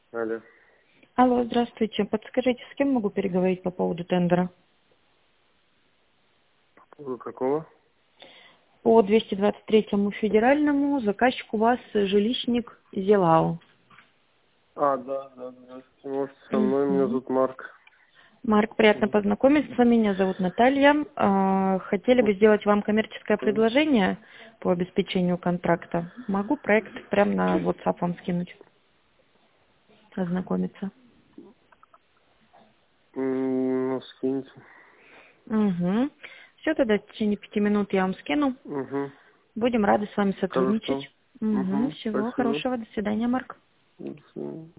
Алло. Алло, здравствуйте. Подскажите, с кем могу переговорить по поводу тендера? По поводу какого? По 223-му федеральному заказчик у вас жилищник Зелау. Да. Можете со мной, меня Мгм. зовут Марк. Марк, приятно познакомиться. Меня зовут Наталья. Хотели бы сделать вам коммерческое предложение по обеспечению контракта. Могу проект прямо на WhatsApp вам скинуть, ознакомиться. Ну, скиньте. Угу. Все, тогда в течение 5 минут я вам скину. Угу. Будем рады с вами сотрудничать. Хорошо. Угу. Угу. Всего Спасибо. хорошего. До свидания, Марк. До свидания.